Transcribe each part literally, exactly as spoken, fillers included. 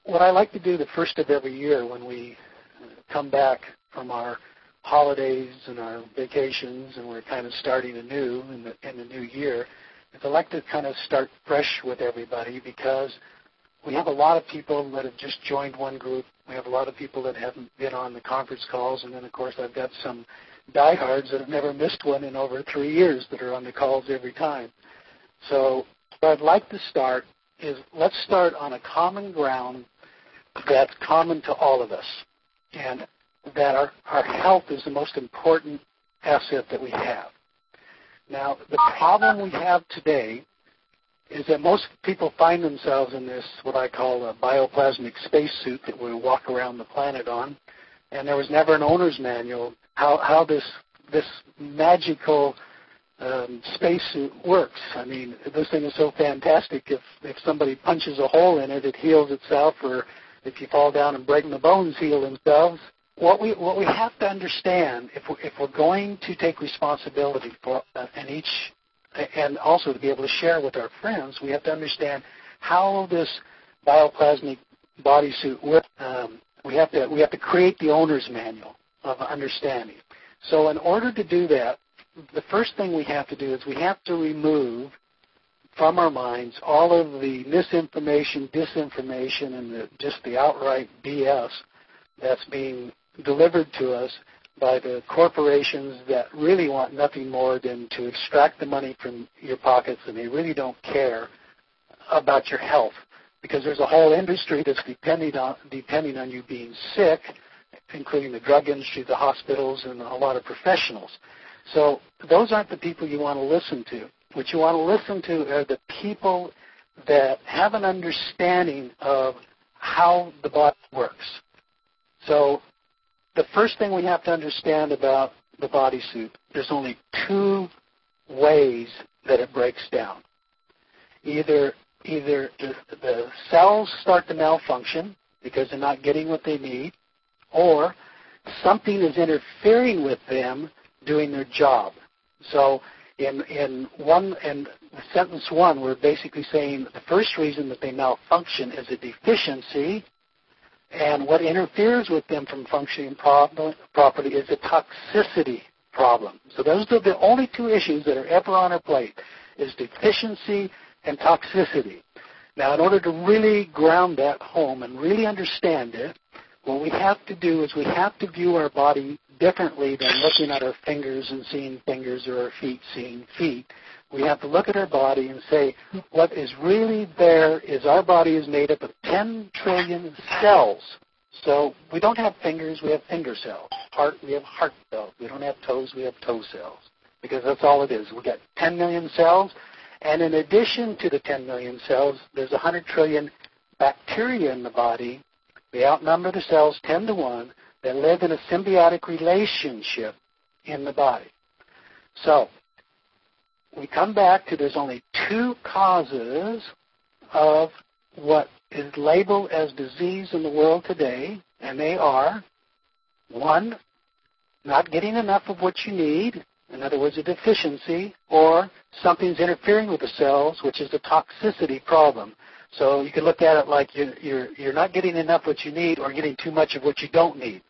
what I like to do the first of every year when we come back from our holidays and our vacations and we're kind of starting anew in the, in the new year is I like to kind of start fresh with everybody because we have a lot of people that have just joined one group. We have a lot of people that haven't been on the conference calls. And then, of course, I've got some diehards that have never missed one in over three years that are on the calls every time. So what I'd like to start is let's start on a common ground that's common to all of us, and that our, our health is the most important asset that we have. Now, the problem we have today is that most people find themselves in this, what I call a bioplasmic spacesuit that we walk around the planet on, and there was never an owner's manual how, how this, this magical um, spacesuit works. I mean, this thing is so fantastic. If, if somebody punches a hole in it, it heals itself, or if you fall down and break the bones, heal themselves. What we what we have to understand, if we're, if we're going to take responsibility for uh, and each, and also to be able to share with our friends, we have to understand how this bioplasmic bodysuit works. Um, we have to we have to create the owner's manual of understanding. So in order to do that, the first thing we have to do is we have to remove from our minds all of the misinformation, disinformation, and the, just the outright B S that's being delivered to us by the corporations that really want nothing more than to extract the money from your pockets, and they really don't care about your health, because there's a whole industry that's depending on depending on you being sick, including the drug industry, the hospitals, and a lot of professionals. So those aren't the people you want to listen to. What you want to listen to are the people that have an understanding of how the body works. So the first thing we have to understand about the bodysuit, there's only two ways that it breaks down. Either either the, the cells start to malfunction because they're not getting what they need, or something is interfering with them doing their job. So in in one in sentence one, we're basically saying the first reason that they malfunction is a deficiency, and what interferes with them from functioning properly is a toxicity problem. So those are the only two issues that are ever on our plate, is deficiency and toxicity. Now, in order to really ground that home and really understand it, what we have to do is we have to view our body differently than looking at our fingers and seeing fingers, or our feet seeing feet. We have to look at our body and say, what is really there is our body is made up of ten trillion cells. So we don't have fingers, we have finger cells. Heart, we have heart cells. We don't have toes, we have toe cells, because that's all it is. We've got ten million cells, and in addition to the ten million cells, there's one hundred trillion bacteria in the body. They outnumber the cells ten to one that live in a symbiotic relationship in the body. So we come back to there's only two causes of what is labeled as disease in the world today, and they are, one, not getting enough of what you need, in other words, a deficiency, or something's interfering with the cells, which is a toxicity problem. So you can look at it like you're, you're, you're not getting enough what you need or getting too much of what you don't need.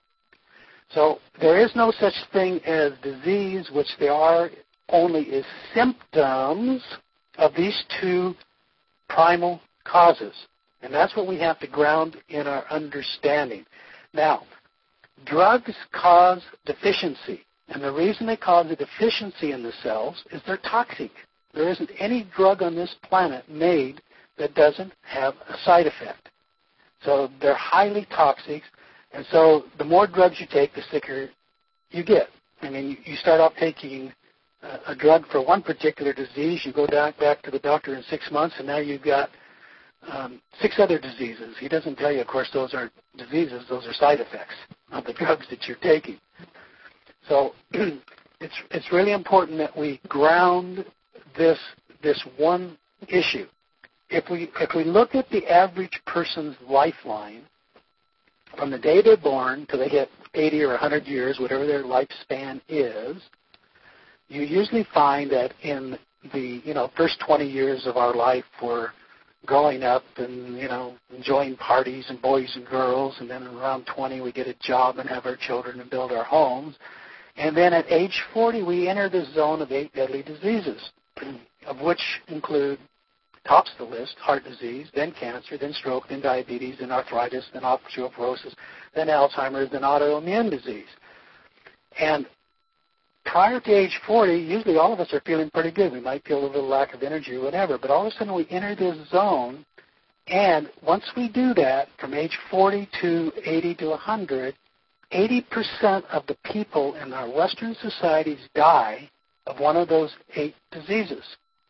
So there is no such thing as disease, which there are only is symptoms of these two primal causes. And that's what we have to ground in our understanding. Now, drugs cause deficiency. And the reason they cause a deficiency in the cells is they're toxic. There isn't any drug on this planet made that doesn't have a side effect. So they're highly toxic. And so the more drugs you take, the sicker you get. I mean, you start off taking a drug for one particular disease, you go back, back to the doctor in six months, and now you've got um, six other diseases. He doesn't tell you, of course, those are diseases. Those are side effects of the drugs that you're taking. So it's it's really important that we ground this this one issue. If we if we look at the average person's lifeline, from the day they're born till they hit eighty or one hundred years, whatever their lifespan is, you usually find that in the you know first twenty years of our life, we're growing up and, you know, enjoying parties and boys and girls, and then around twenty we get a job and have our children and build our homes. And then at age forty we enter the zone of eight deadly diseases, of which include, tops the list, heart disease, then cancer, then stroke, then diabetes, then arthritis, then osteoporosis, then Alzheimer's, then autoimmune disease. And prior to age forty, usually all of us are feeling pretty good. We might feel a little lack of energy or whatever, but all of a sudden we enter this zone, and once we do that, from age forty to eighty to one hundred, eighty percent of the people in our Western societies die of one of those eight diseases.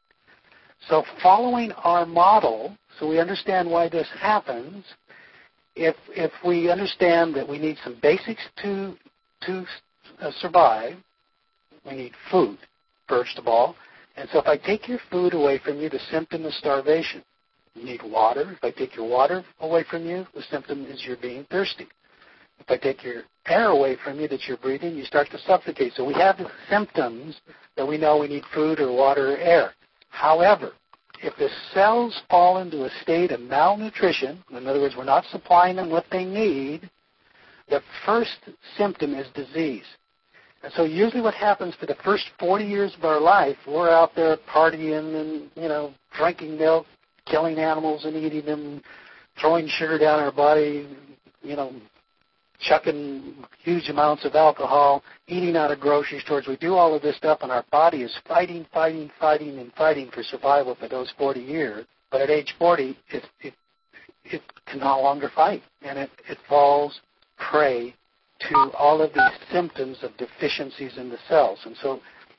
So following our model, so we understand why this happens, if if we understand that we need some basics to to uh, survive, we need food, first of all. And so if I take your food away from you, the symptom is starvation. You need water. If I take your water away from you, the symptom is you're being thirsty. If I take your air away from you that you're breathing, you start to suffocate. So we have the symptoms that we know we need food or water or air. However, if the cells fall into a state of malnutrition, in other words, we're not supplying them what they need, the first symptom is disease. And so usually what happens for the first forty years of our life, we're out there partying and, you know, drinking milk, killing animals and eating them, throwing sugar down our body, you know, chucking huge amounts of alcohol, eating out of grocery stores. We do all of this stuff, and our body is fighting, fighting, fighting, and fighting for survival for those forty years. But at age forty, it, it, it can no longer fight, and it, it falls prey to all of these symptoms of deficiencies in the cells. And so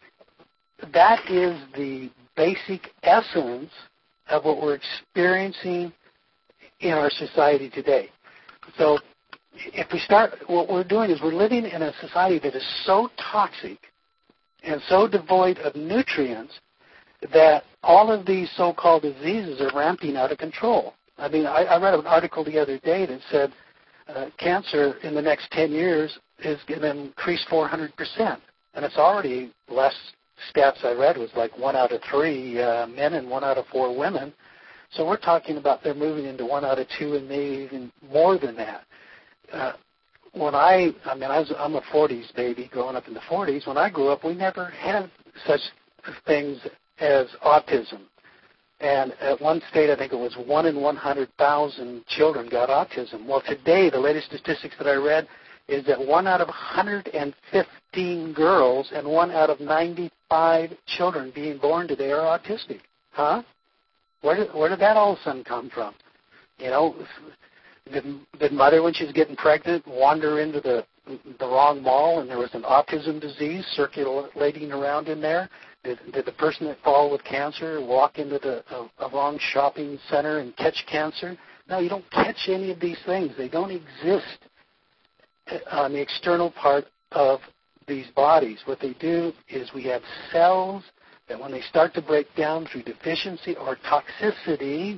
that is the basic essence of what we're experiencing in our society today. So if we start, what we're doing is we're living in a society that is so toxic and so devoid of nutrients that all of these so-called diseases are ramping out of control. I mean, I, I read an article the other day that said uh, cancer in the next ten years is going to increase four hundred percent. And it's already, the last stats I read was like one out of three uh, men and one out of four women. So we're talking about they're moving into one out of two and maybe even more than that. Uh, when I, I mean, I was, I'm a forties baby growing up in the forties. When I grew up, we never had such things as autism. And at one state, I think it was one in one hundred thousand children got autism. Well, today, the latest statistics that I read is that one out of one hundred fifteen girls and one out of ninety-five children being born today are autistic. Huh? Where did, where did that all of a sudden come from? You know, did, did mother, when she was getting pregnant, wander into the the wrong mall and there was an autism disease circulating around in there? Did, did the person that fall with cancer walk into the a, a wrong shopping center and catch cancer? No, you don't catch any of these things. They don't exist on the external part of these bodies. What they do is we have cells that when they start to break down through deficiency or toxicity,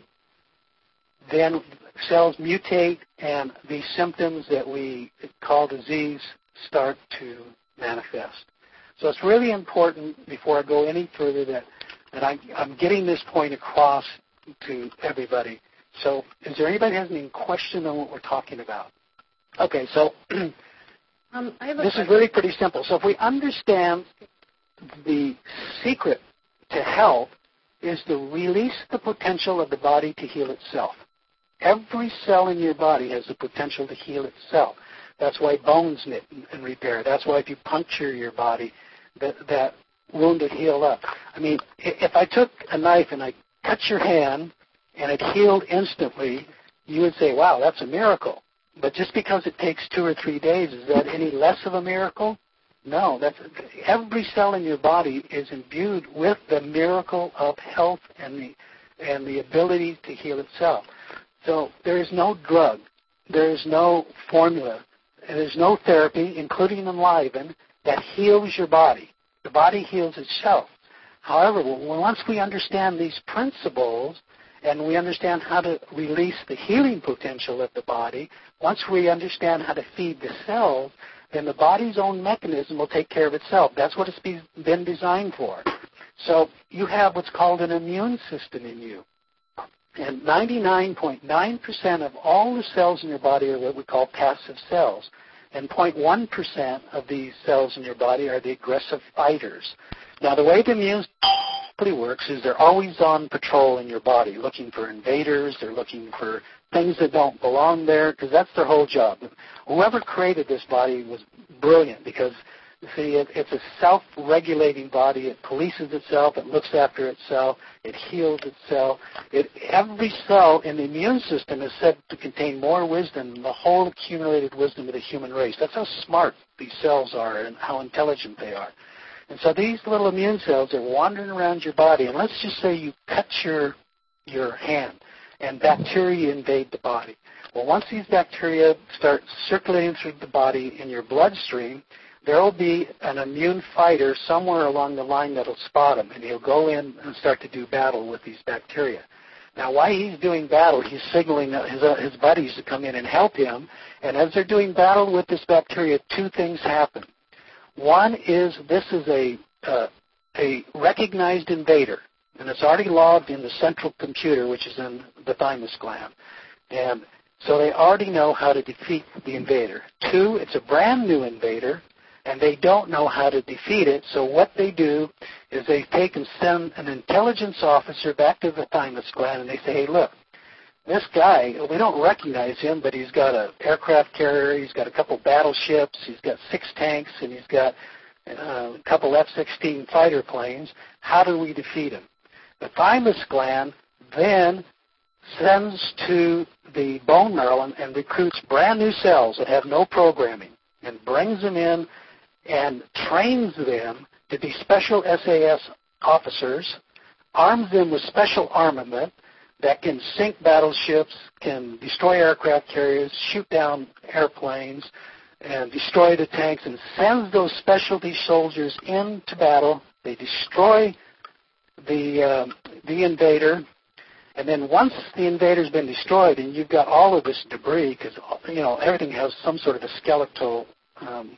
then cells mutate and these symptoms that we call disease start to manifest. So it's really important, before I go any further, that, that I, I'm getting this point across to everybody. So is there anybody who has any question on what we're talking about? Okay, so um, I have a this question. is really pretty simple. So if we understand the secret to health is to release the potential of the body to heal itself. Every cell in your body has the potential to heal itself. That's why bones knit and repair. That's why if you puncture your body, that, that wound would heal up. I mean, if I took a knife and I cut your hand and it healed instantly, you would say, wow, that's a miracle. But just because it takes two or three days, is that any less of a miracle? No. That's, every cell in your body is imbued with the miracle of health and the, and the ability to heal itself. So there is no drug. There is no formula. There's no therapy, including Enliven, that heals your body. The body heals itself. However, once we understand these principles and we understand how to release the healing potential of the body, once we understand how to feed the cells, then the body's own mechanism will take care of itself. That's what it's been designed for. So you have what's called an immune system in you. And ninety-nine point nine percent of all the cells in your body are what we call passive cells. And zero point one percent of these cells in your body are the aggressive fighters. Now, the way the immune system works is they're always on patrol in your body, looking for invaders. They're looking for things that don't belong there, because that's their whole job. Whoever created this body was brilliant, because, see, it, it's a self-regulating body. It polices itself. It looks after itself. It heals itself. It, every cell in the immune system is said to contain more wisdom than the whole accumulated wisdom of the human race. That's how smart these cells are and how intelligent they are. And so these little immune cells are wandering around your body. And let's just say you cut your your hand and bacteria invade the body. Well, once these bacteria start circulating through the body in your bloodstream, there will be an immune fighter somewhere along the line that will spot them, and he'll go in and start to do battle with these bacteria. Now, while he's doing battle, he's signaling his, uh, his buddies to come in and help him, and as they're doing battle with this bacteria, two things happen. One is this is a, uh, a recognized invader, and it's already logged in the central computer, which is in the thymus gland. And so they already know how to defeat the invader. Two, it's a brand new invader, and they don't know how to defeat it. So what they do is they take and send an intelligence officer back to the thymus gland, and they say, hey, look, this guy, we don't recognize him, but he's got an aircraft carrier, he's got a couple battleships, he's got six tanks, and he's got uh, a couple F sixteen fighter planes. How do we defeat him? The thymus gland then sends to the bone marrow and, and recruits brand new cells that have no programming, and brings them in and trains them to be special S A S officers, arms them with special armament that can sink battleships, can destroy aircraft carriers, shoot down airplanes, and destroy the tanks, and sends those specialty soldiers into battle. They destroy the uh, the invader, and then once the invader's been destroyed, and you've got all of this debris, because you know everything has some sort of a skeletal um,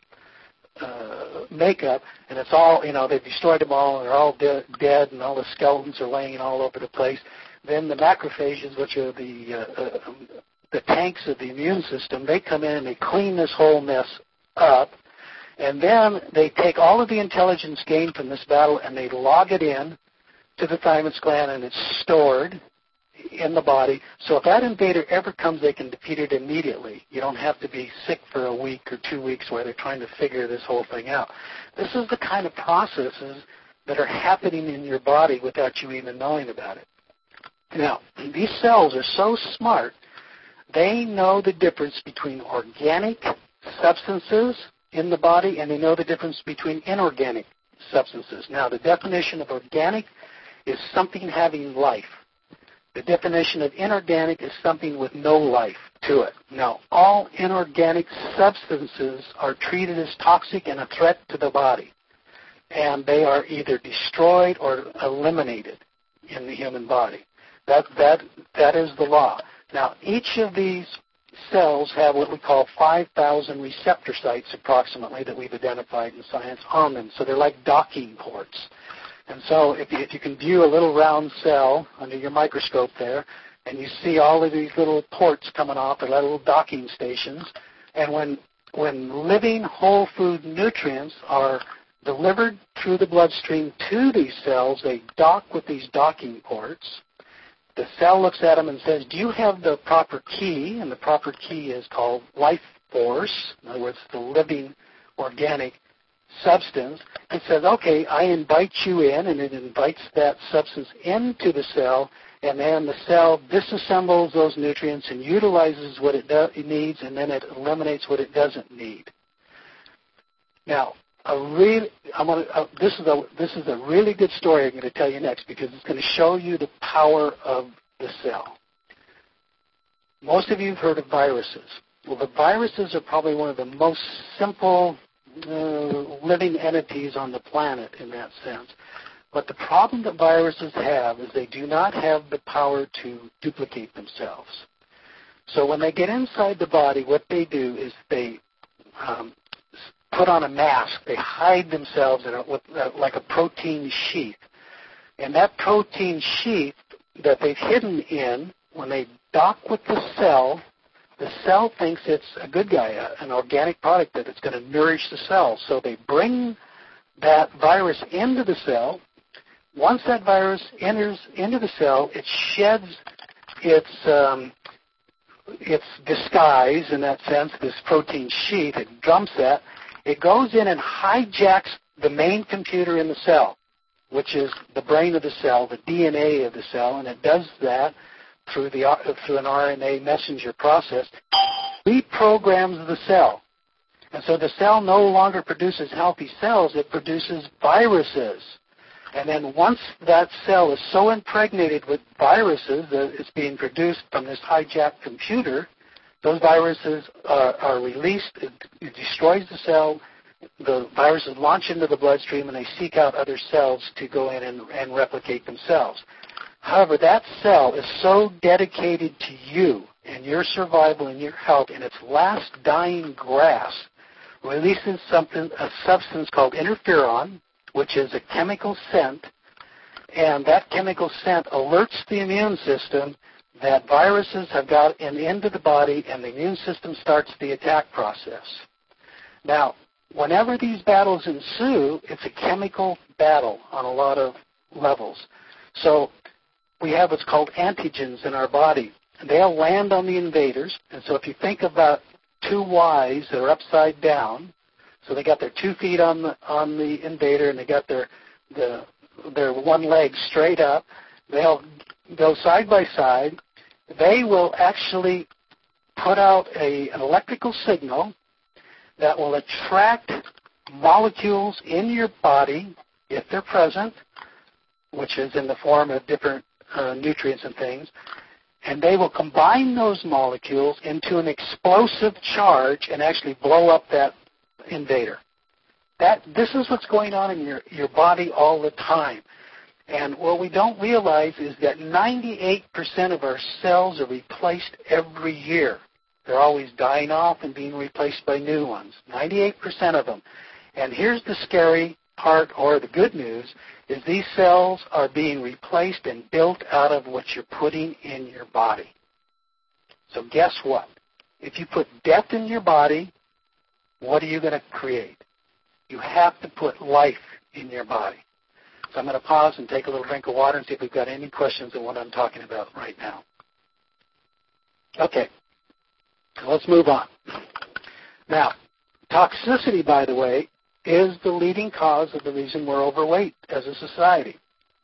uh, makeup, and it's all you know they've destroyed them all, and they're all de- dead, and all the skeletons are laying all over the place. Then the macrophages, which are the uh, uh, the tanks of the immune system, they come in and they clean this whole mess up, and then they take all of the intelligence gained from this battle and they log it in to the thymus gland, and it's stored in the body. So if that invader ever comes, they can defeat it immediately. You don't have to be sick for a week or two weeks where they're trying to figure this whole thing out. This is the kind of processes that are happening in your body without you even knowing about it. Now, these cells are so smart, they know the difference between organic substances in the body, and they know the difference between inorganic substances. Now, the definition of organic is something having life. The definition of inorganic is something with no life to it. Now, all inorganic substances are treated as toxic and a threat to the body, and they are either destroyed or eliminated in the human body. That that that is the law. Now, each of these cells have what we call five thousand receptor sites approximately that we've identified in science on them. So they're like docking ports. And so if you, if you can view a little round cell under your microscope there, and you see all of these little ports coming off, they're like little docking stations. And when when living whole food nutrients are delivered through the bloodstream to these cells, they dock with these docking ports. The cell looks at them and says, do you have the proper key? And the proper key is called life force. In other words, the living organic substance. It says, okay, I invite you in, and it invites that substance into the cell, and then the cell disassembles those nutrients and utilizes what it, do- it needs, and then it eliminates what it doesn't need. Now, a really, I'm gonna, uh, this is a this is a really good story I'm going to tell you next, because it's going to show you the power of the cell. Most of you have heard of viruses. Well, the viruses are probably one of the most simple uh, living entities on the planet in that sense. But the problem that viruses have is they do not have the power to duplicate themselves. So when they get inside the body, what they do is they um, put on a mask. They hide themselves in a, with, uh, like a protein sheath. And that protein sheath that they've hidden in, when they dock with the cell, the cell thinks it's a good guy, an organic product that it's going to nourish the cell. So they bring that virus into the cell. Once that virus enters into the cell, it sheds its um, its disguise, in that sense, this protein sheath. It dumps that. It goes in and hijacks the main computer in the cell, which is the brain of the cell, the D N A of the cell, and it does that through the through an R N A messenger process. Reprograms the cell. And so the cell no longer produces healthy cells, it produces viruses. And then once that cell is so impregnated with viruses that it's being produced from this hijacked computer, those viruses are, are released, it, it destroys the cell, the viruses launch into the bloodstream, and they seek out other cells to go in and, and replicate themselves. However, that cell is so dedicated to you and your survival and your health, in its last dying grasp, releases something, a substance called interferon, which is a chemical scent, and that chemical scent alerts the immune system that viruses have got in, into the body, and the immune system starts the attack process. Now, whenever these battles ensue, it's a chemical battle on a lot of levels. So we have what's called antigens in our body. They'll land on the invaders, and so if you think about two Y's that are upside down, so they got their two feet on the on the invader, and they got their the their one leg straight up. They'll go side by side. They will actually put out a, an electrical signal that will attract molecules in your body, if they're present, which is in the form of different uh, nutrients and things, and they will combine those molecules into an explosive charge and actually blow up that invader. That this is what's going on in your, your body all the time. And what we don't realize is that ninety-eight percent of our cells are replaced every year. They're always dying off and being replaced by new ones. ninety-eight percent of them. And here's the scary part, or the good news, is these cells are being replaced and built out of what you're putting in your body. So guess what? If you put death in your body, what are you going to create? You have to put life in your body. So I'm going to pause and take a little drink of water and see if we've got any questions on what I'm talking about right now. Okay, so let's move on. Now, toxicity, by the way, is the leading cause of the reason we're overweight as a society.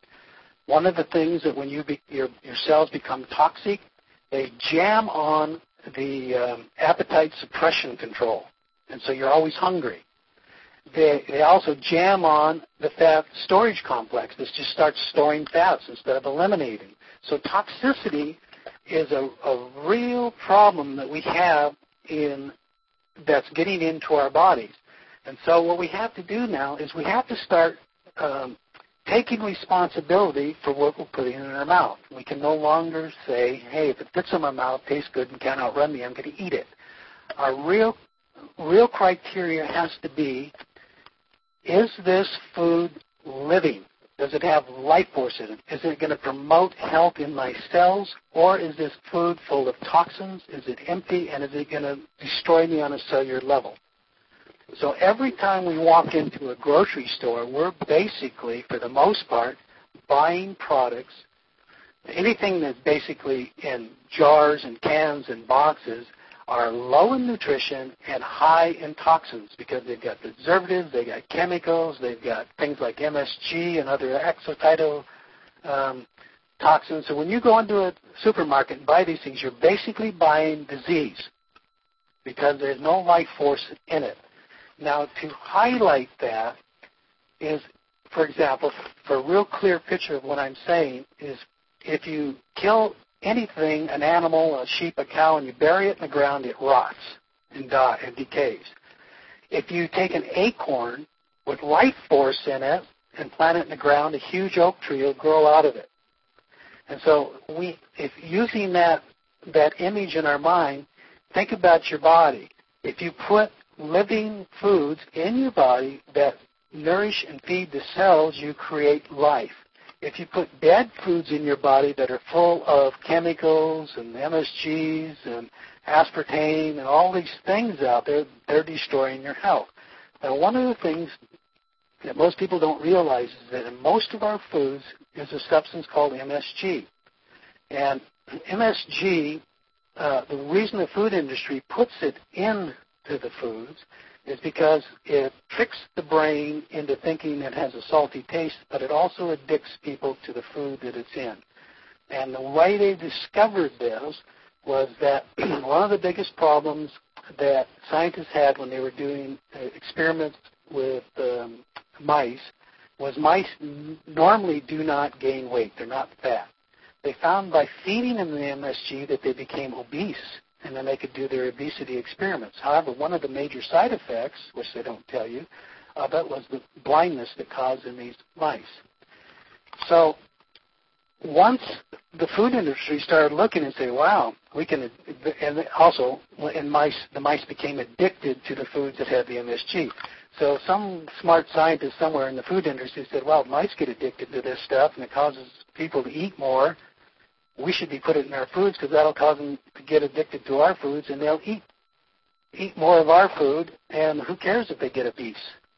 One of the things that when you be, your, your cells become toxic, they jam on the um, appetite suppression control. And so you're always hungry. They, they also jam on the fat storage complex. This just starts storing fats instead of eliminating. So toxicity is a, a real problem that we have in that's getting into our bodies. And so what we have to do now is we have to start um, taking responsibility for what we're putting in our mouth. We can no longer say, hey, if it fits in my mouth, tastes good, and can't outrun me, I'm going to eat it. Our real real criteria has to be, is this food living? Does it have life force in it? Is it going to promote health in my cells? Or is this food full of toxins? Is it empty? And is it going to destroy me on a cellular level? So every time we walk into a grocery store, we're basically, for the most part, buying products. Anything that's basically in jars and cans and boxes are low in nutrition and high in toxins because they've got preservatives, they've got chemicals, they've got things like M S G and other exocytotoxins. Um, toxins. So when you go into a supermarket and buy these things, you're basically buying disease because there's no life force in it. Now, to highlight that is, for example, for a real clear picture of what I'm saying is if you kill anything, an animal, a sheep, a cow, and you bury it in the ground, it rots and die, it decays. If you take an acorn with life force in it and plant it in the ground, a huge oak tree will grow out of it. And so we, if using that, that image in our mind, think about your body. If you put living foods in your body that nourish and feed the cells, you create life. if you put bad foods in your body that are full of chemicals and M S Gs and aspartame and all these things out there, they're destroying your health. Now, one of the things that most people don't realize is that in most of our foods is a substance called M S G. And M S G, uh, the reason the food industry puts it into the foods is because it tricks the brain into thinking it has a salty taste, but it also addicts people to the food that it's in. And the way they discovered this was that one of the biggest problems that scientists had when they were doing uh, experiments with um, mice was mice n- normally do not gain weight. They're not fat. They found by feeding them the M S G that they became obese, and then they could do their obesity experiments. However, one of the major side effects, which they don't tell you, uh, that was the blindness that caused in these mice. So once the food industry started looking and saying, wow, we can, and also in mice, the mice became addicted to the foods that had the M S G. So some smart scientist somewhere in the food industry said, well, mice get addicted to this stuff and it causes people to eat more. We should be putting it in our foods because that'll cause them to get addicted to our foods, and they'll eat eat more of our food, and who cares if they get obese?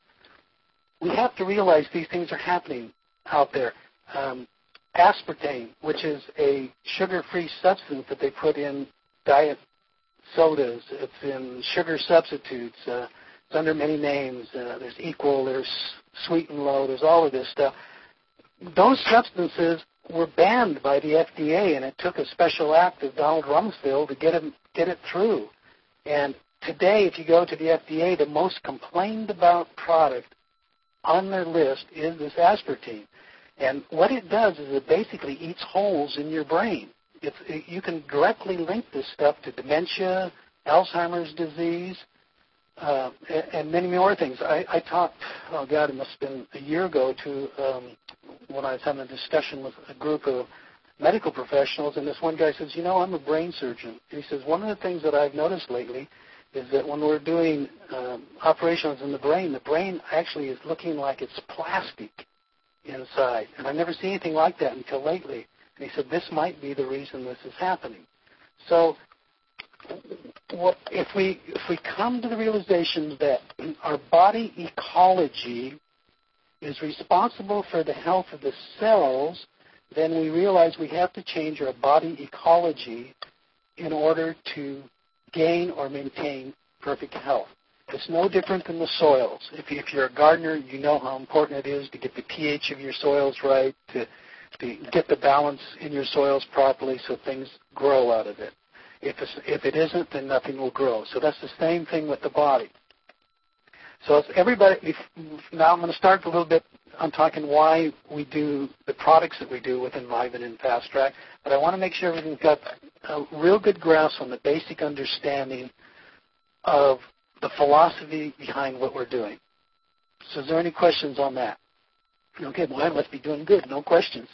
We have to realize these things are happening out there. Um, aspartame, which is a sugar-free substance that they put in diet sodas. It's in sugar substitutes. Uh, it's under many names. Uh, there's equal, there's sweet and low, there's all of this stuff. Those substances were banned by the F D A, and it took a special act of Donald Rumsfeld to get it, get it through. And today, if you go to the F D A, the most complained about product on their list is this aspartame. And what it does is it basically eats holes in your brain. It's, it, you can directly link this stuff to dementia, Alzheimer's disease, uh, and, and many more things. I, I talked, oh God, it must have been a year ago to um, when I was having a discussion with a group of medical professionals, and this one guy says, you know, I'm a brain surgeon. And he says, one of the things that I've noticed lately is that when we're doing um, operations in the brain, the brain actually is looking like it's plastic inside. And I've never seen anything like that until lately. And he said, this might be the reason this is happening. So what, if we if we come to the realization that our body ecology is responsible for the health of the cells, then we realize we have to change our body ecology in order to gain or maintain perfect health. It's no different than the soils. If, you, if you're a gardener, you know how important it is to get the pH of your soils right, to, to get the balance in your soils properly so things grow out of it. If, it's, if it isn't, then nothing will grow. So that's the same thing with the body. So if everybody, if, now I'm going to start a little bit on talking why we do the products that we do with Enliven and Fast Track, but I want to make sure everything's got a real good grasp on the basic understanding of the philosophy behind what we're doing. So is there any questions on that? Okay, well, I must be doing good. No questions.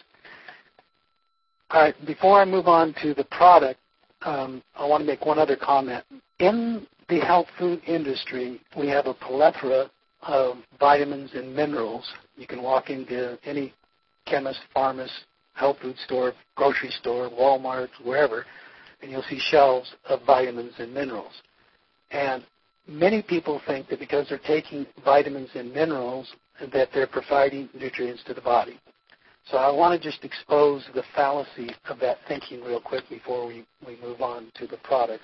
All right, before I move on to the product, um, I want to make one other comment. In the health food industry, we have a plethora of vitamins and minerals. You can walk into any chemist, pharmacist, health food store, grocery store, Walmart, wherever, and you'll see shelves of vitamins and minerals. And many people think that because they're taking vitamins and minerals that they're providing nutrients to the body. So I want to just expose the fallacy of that thinking real quick before we, we move on to the products.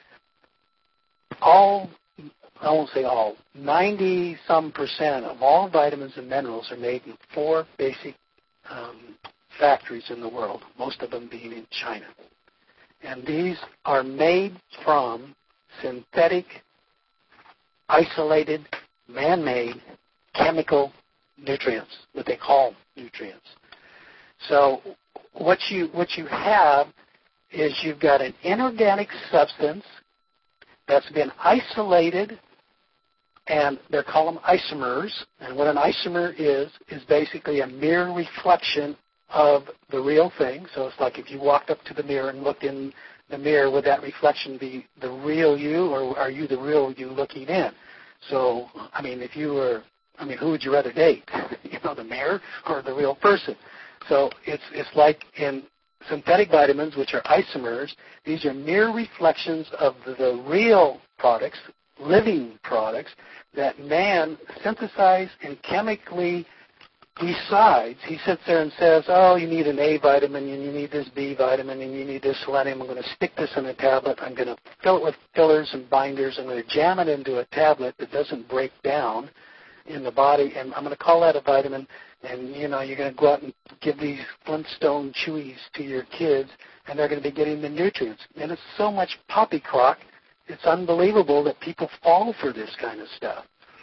All, I won't say all, ninety-some percent of all vitamins and minerals are made in four basic um, factories in the world, most of them being in China. And these are made from synthetic, isolated, man-made chemical nutrients, what they call nutrients. So what you what you have is you've got an inorganic substance that's been isolated, and they're called them isomers. And what an isomer is, is basically a mirror reflection of the real thing. So it's like if you walked up to the mirror and looked in the mirror, would that reflection be the real you, or are you the real you looking in? So, I mean, if you were, I mean, who would you rather date? You know, the mirror or the real person? So it's it's like in synthetic vitamins, which are isomers. These are mere reflections of the, the real products, living products, that man synthesizes and chemically decides. He sits there and says, oh, you need an A vitamin, and you need this B vitamin, and you need this selenium. I'm going to stick this in a tablet. I'm going to fill it with fillers and binders. I'm going to jam it into a tablet that doesn't break down in the body, and I'm going to call that a vitamin. And, you know, you're going to go out and give these Flintstone Chewies to your kids, and they're going to be getting the nutrients. And it's so much poppycrock, it's unbelievable that people fall for this kind of stuff.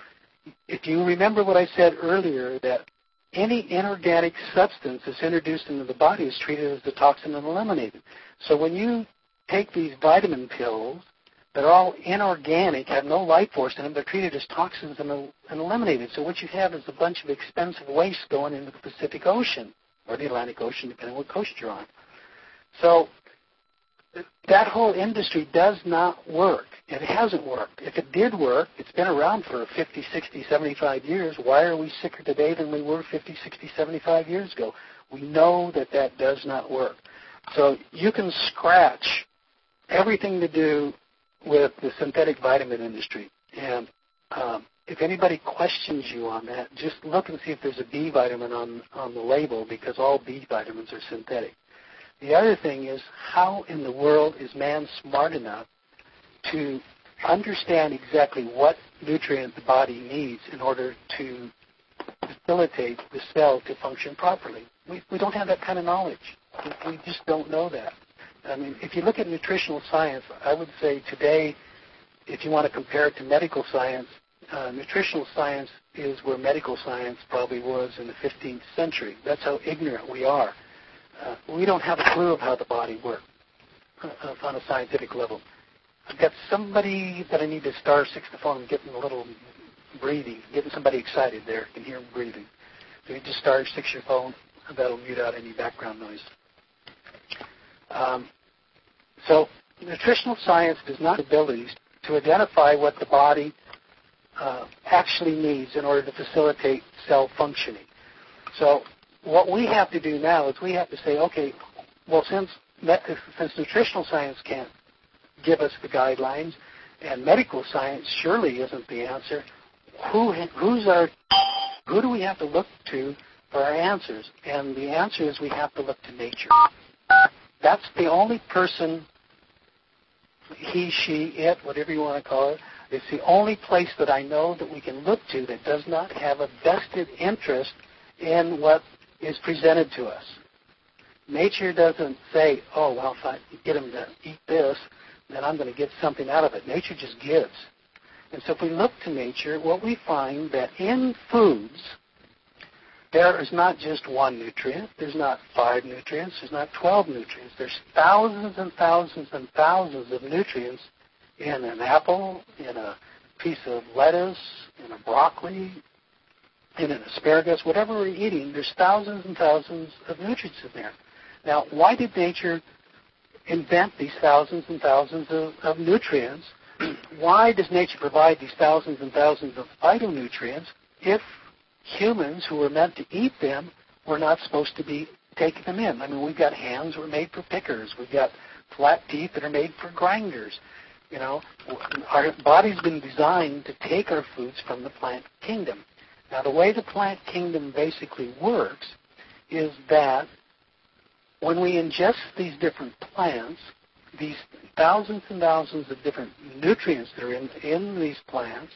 If you remember what I said earlier, that any inorganic substance that's introduced into the body is treated as a toxin and eliminated. So when you take these vitamin pills, they're all inorganic, have no life force in them. They're treated as toxins and, and eliminated. So what you have is a bunch of expensive waste going into the Pacific Ocean or the Atlantic Ocean, depending on what coast you're on. So that whole industry does not work. It hasn't worked. If it did work, it's been around for fifty, sixty, seventy-five years. Why are we sicker today than we were fifty, sixty, seventy-five years ago? We know that that does not work. So you can scratch everything to do with the synthetic vitamin industry. And um, if anybody questions you on that, just look and see if there's a B vitamin on, on the label, because all B vitamins are synthetic. The other thing is, how in the world is man smart enough to understand exactly what nutrient the body needs in order to facilitate the cell to function properly? We, we don't have that kind of knowledge. We, we just don't know that. I mean, if you look at nutritional science, I would say today, if you want to compare it to medical science, uh, nutritional science is where medical science probably was in the fifteenth century. That's how ignorant we are. Uh, we don't have a clue of how the body works uh, on a scientific level. I've got somebody that I need to star six the phone and getting a little breathing, getting somebody excited there. I can hear them breathing. So you just star six your phone, and that'll mute out any background noise. Um, so nutritional science does not have abilities to identify what the body uh, actually needs in order to facilitate cell functioning. So what we have to do now is we have to say, okay, well, since since nutritional science can't give us the guidelines, and medical science surely isn't the answer, who who's our who do we have to look to for our answers? And the answer is we have to look to nature. That's the only person, he, she, it, whatever you want to call it, it's the only place that I know that we can look to that does not have a vested interest in what is presented to us. Nature doesn't say, oh, well, if I get them to eat this, then I'm going to get something out of it. Nature just gives. And so if we look to nature, what we find that in foods, there is not just one nutrient. There's not five nutrients. There's not twelve nutrients. There's thousands and thousands and thousands of nutrients in an apple, in a piece of lettuce, in a broccoli, in an asparagus, whatever we're eating, there's thousands and thousands of nutrients in there. Now, why did nature invent these thousands and thousands of, of nutrients? Why does nature provide these thousands and thousands of phytonutrients if humans who were meant to eat them were not supposed to be taking them in? I mean, we've got hands that are made for pickers. We've got flat teeth that are made for grinders. You know, our body's been designed to take our foods from the plant kingdom. Now, the way the plant kingdom basically works is that when we ingest these different plants, these thousands and thousands of different nutrients that are in, in these plants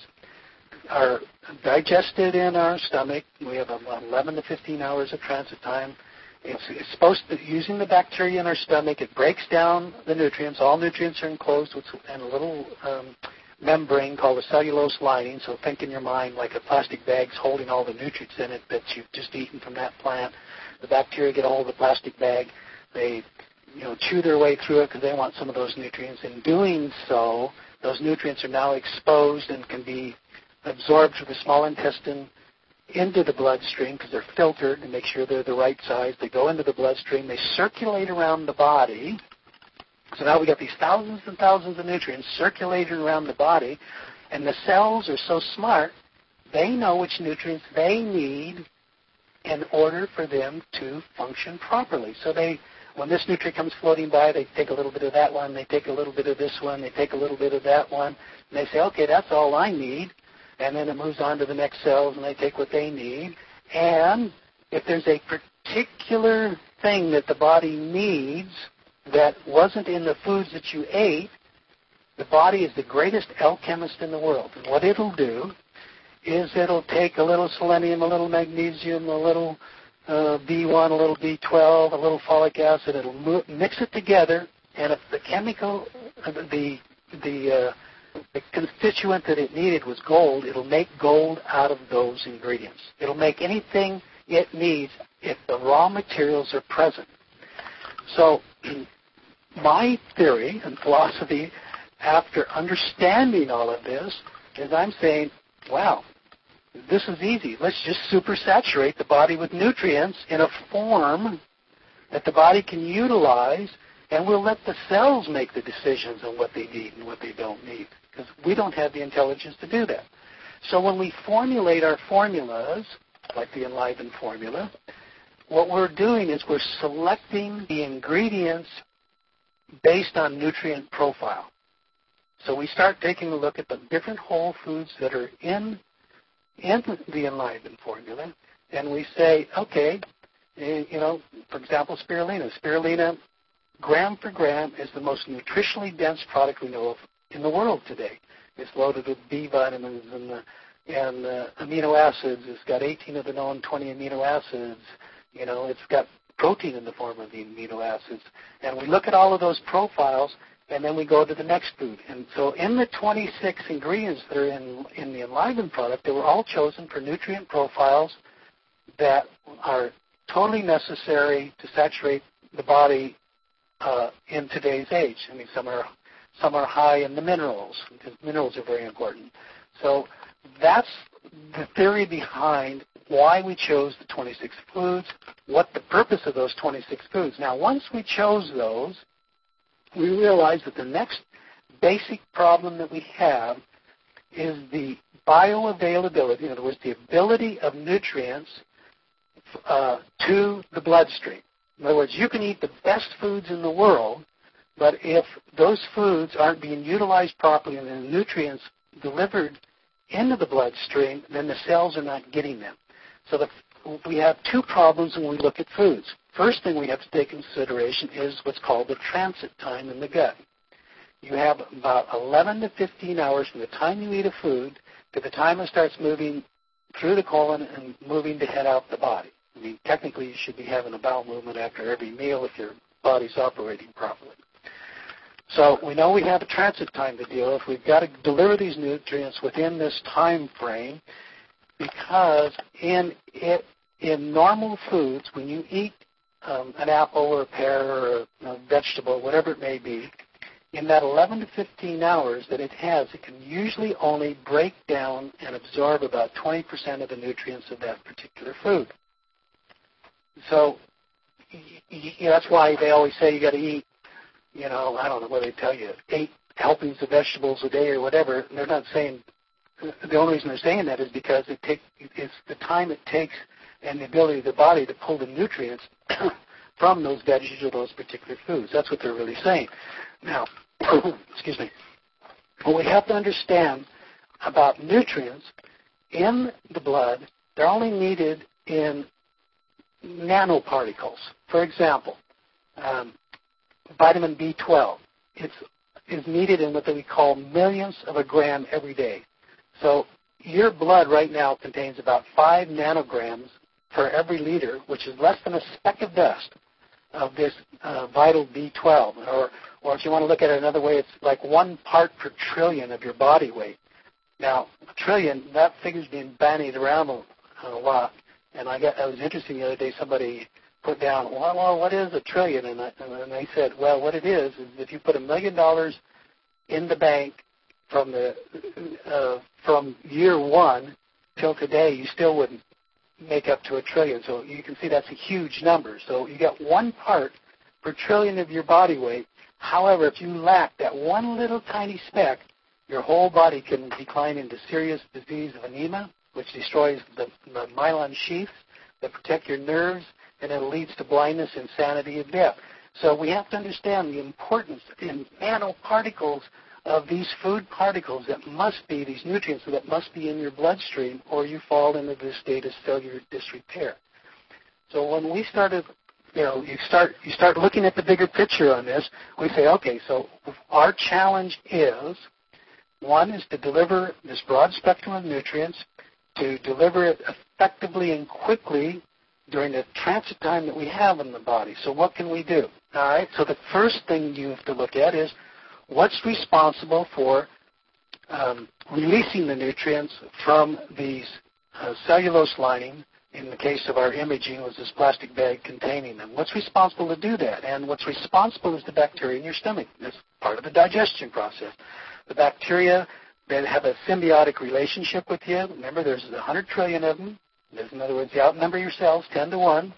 are digested in our stomach. We have about eleven to fifteen hours of transit time. It's, it's supposed to, using the bacteria in our stomach, it breaks down the nutrients. All nutrients are enclosed with in a little um, membrane called a cellulose lining. So think in your mind like a plastic bag's holding all the nutrients in it that you've just eaten from that plant. The bacteria get a hold of the plastic bag. They, you know, chew their way through it because they want some of those nutrients. In doing so, those nutrients are now exposed and can be absorbed through the small intestine into the bloodstream because they're filtered and make sure they're the right size. They go into the bloodstream. They circulate around the body. So now we got these thousands and thousands of nutrients circulating around the body, and the cells are so smart, they know which nutrients they need in order for them to function properly. So they, when this nutrient comes floating by, they take a little bit of that one, they take a little bit of this one, they take a little bit of that one, and they say, okay, that's all I need. And then it moves on to the next cells, and they take what they need. And if there's a particular thing that the body needs that wasn't in the foods that you ate, the body is the greatest alchemist in the world. And what it'll do is it'll take a little selenium, a little magnesium, a little uh, B one, a little B twelve, a little folic acid. It'll mo- mix it together, and if the chemical, uh, the the, uh, the constituent that it needed was gold, it'll make gold out of those ingredients. It'll make anything it needs if the raw materials are present. So my theory and philosophy, after understanding all of this, is I'm saying, wow, this is easy. Let's just supersaturate the body with nutrients in a form that the body can utilize, and we'll let the cells make the decisions on what they need and what they don't need, because we don't have the intelligence to do that. So when we formulate our formulas, like the Enliven formula, what we're doing is we're selecting the ingredients based on nutrient profile. So we start taking a look at the different whole foods that are in, in the Enliven formula, and we say, okay, you know, for example, spirulina. Spirulina, gram for gram, is the most nutritionally dense product we know of in the world today. It's loaded with B vitamins and, uh, and uh, amino acids. It's got eighteen of the known twenty amino acids. You know, it's got protein in the form of the amino acids. And we look at all of those profiles, and then we go to the next food. And so in the twenty-six ingredients that are in, in the Enliven product, they were all chosen for nutrient profiles that are totally necessary to saturate the body uh, in today's age. I mean, some are some are high in the minerals, because minerals are very important. So that's the theory behind why we chose the twenty-six foods, what the purpose of those twenty-six foods. Now, once we chose those, we realized that the next basic problem that we have is the bioavailability, in other words, the ability of nutrients uh, to the bloodstream. In other words, you can eat the best foods in the world, but if those foods aren't being utilized properly and the nutrients delivered into the bloodstream, then the cells are not getting them. So the, we have two problems when we look at foods. First thing we have to take into consideration is what's called the transit time in the gut. You have about eleven to fifteen hours from the time you eat a food to the time it starts moving through the colon and moving to head out the body. I mean, technically you should be having a bowel movement after every meal if your body's operating properly. So we know we have a transit time to deal with. We've got to deliver these nutrients within this time frame, because in it, in normal foods, when you eat um, an apple or a pear or a, a vegetable, whatever it may be, in that eleven to fifteen hours that it has, it can usually only break down and absorb about twenty percent of the nutrients of that particular food. So y- y- that's why they always say you got to eat, you know, I don't know what they tell you, eight helpings of vegetables a day or whatever. They're not saying, the only reason they're saying that is because it take, it's the time it takes and the ability of the body to pull the nutrients from those veggies or those particular foods. That's what they're really saying. Now, excuse me, what we have to understand about nutrients in the blood, they're only needed in nanoparticles. For example, um, vitamin B twelve it's, is needed in what we call millionths of a gram every day. So your blood right now contains about five nanograms for every liter, which is less than a speck of dust of this uh, vital B twelve. Or, or if you want to look at it another way, it's like one part per trillion of your body weight. Now, a trillion, that figure's being bandied around a, a lot. And I got, I was interested the other day, somebody put down, well, well what is a trillion? And, I, and they said, well, what it is, is if you put a million dollars in the bank from the uh, from year one till today, you still wouldn't make up to a trillion. So you can see that's a huge number. So you got one part per trillion of your body weight. However, if you lack that one little tiny speck, your whole body can decline into serious disease of anemia, which destroys the, the myelin sheath, that protect your nerves, and it leads to blindness, insanity, and death. So we have to understand the importance in nanoparticles of these food particles that must be, these nutrients that must be in your bloodstream, or you fall into this state of cellular disrepair. So when we started, you know, you start you start looking at the bigger picture on this, we say, okay, so our challenge is, one is to deliver this broad spectrum of nutrients, to deliver it effectively and quickly during the transit time that we have in the body. So what can we do? All right, so the first thing you have to look at is what's responsible for um, releasing the nutrients from these uh, cellulose lining. In the case of our imaging, was this plastic bag containing them. What's responsible to do that? And what's responsible is the bacteria in your stomach. That's part of the digestion process. The bacteria that have a symbiotic relationship with you, remember there's one hundred trillion of them. There's, in other words, you outnumber your cells ten to one.